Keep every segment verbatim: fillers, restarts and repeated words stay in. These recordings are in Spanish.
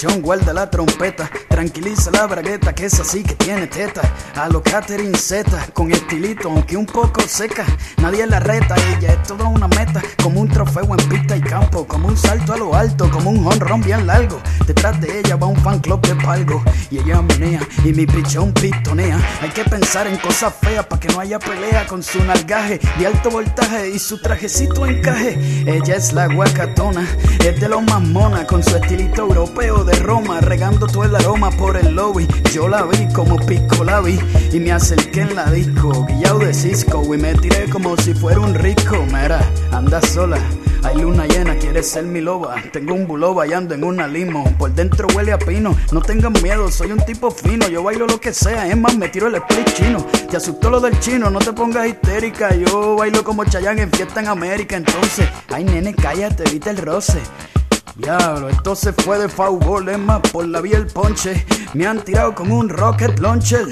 pichón, guarda la trompeta. Tranquiliza la bragueta, que es así que tiene teta. A lo Catherine Zeta, con estilito, aunque un poco seca. Nadie la reta, ella es toda una meta. Como un trofeo en pista y campo, como un salto a lo alto, como un jonrón bien largo. Detrás de ella va un fan club de palgo. Y ella menea, y mi pichón pistonea. Hay que pensar en cosas feas para que no haya pelea. Con su nalgaje de alto voltaje y su trajecito encaje. Ella es la guacatona, es de lo más mona. Con su estilito europeo de Roma, regando todo el aroma por el lobby. Yo la vi como pico la vi y me acerqué en la disco, guillao de Cisco, y me tiré como si fuera un rico. Mira, anda sola, hay luna llena, quieres ser mi loba. Tengo un bulo bailando en una limo, por dentro huele a pino. No tengan miedo, soy un tipo fino, yo bailo lo que sea, es más, me tiro el split chino. Te asustó lo del chino, no te pongas histérica. Yo bailo como Chayanne en fiesta en América. Entonces, ay nene, cállate, evita el roce. Diablo, esto se fue de favor, es más, por la vía el ponche. Me han tirado como un rocket launcher.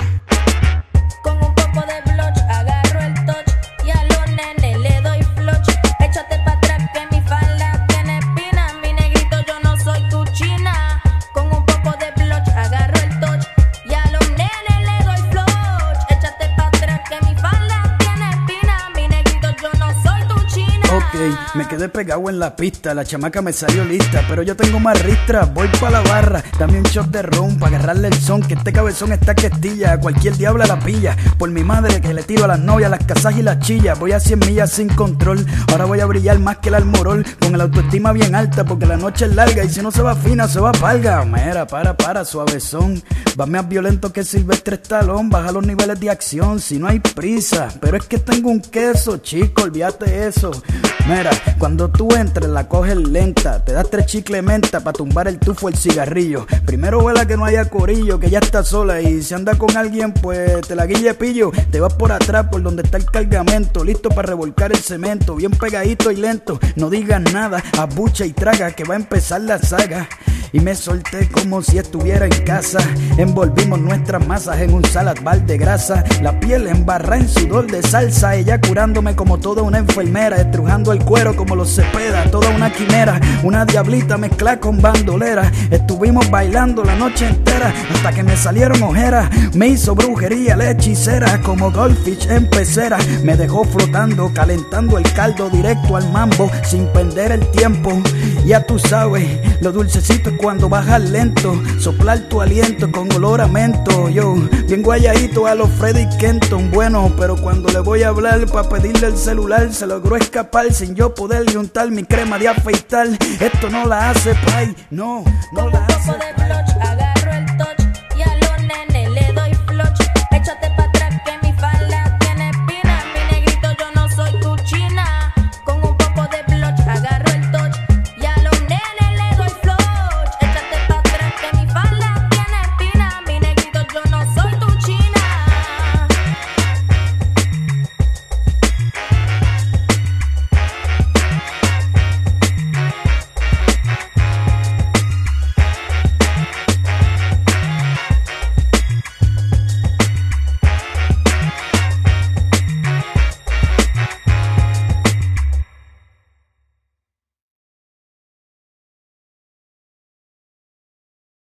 Con un poco de blush agarro el touch y a los nenes le doy flush. Échate pa' atrás que mi falda tiene espina. Mi negrito, yo no soy tu china. Con un poco de blush agarro el touch y a los nenes le doy flush. Échate pa' atrás que mi falda tiene espina. Mi negrito, yo no soy tu china. Ok, me quedé pegado en la pista, la chamaca me salió lista, pero yo tengo más ristra, voy pa' la barra, dame un shot de ron pa' agarrarle el son, que este cabezón está que estilla, a cualquier diabla la pilla, por mi madre que le tiro a las novias, las casas y las chillas, voy a cien millas sin control, ahora voy a brillar más que el almorol, con el autoestima bien alta, porque la noche es larga, y si no se va fina, se va palga. Mira, para, para, suavezón, va más violento que Silvestre Stallone, baja los niveles de acción, si no hay prisa, pero es que tengo un queso, chico, olvídate eso. Mira, cuando tú entres la coges lenta, te das tres chicles menta pa' tumbar el tufo el cigarrillo. Primero vela que no haya corillo, que ya está sola, y si anda con alguien pues te la guille pillo. Te vas por atrás por donde está el cargamento, listo para revolcar el cemento, bien pegadito y lento. No digas nada, abucha y traga que va a empezar la saga. Y me solté como si estuviera en casa. Envolvimos nuestras masas en un salad bar de grasa. La piel embarrada en sudor de salsa. Ella curándome como toda una enfermera, estrujando el cuero como los Cepeda. Toda una quimera, una diablita mezclada con bandolera. Estuvimos bailando la noche entera hasta que me salieron ojeras. Me hizo brujería la hechicera, como Goldfish en pecera. Me dejó flotando, calentando el caldo directo al mambo, sin perder el tiempo. Ya tú sabes, lo dulcecito es cuando bajas lento, soplar tu aliento con olor a mento. Yo, bien guayadito a los Freddy Kenton, bueno, pero cuando le voy a hablar pa' pedirle el celular, se logró escapar sin yo poderle untar mi crema de afeitar. Esto no la hace pay, no, no la hace pay.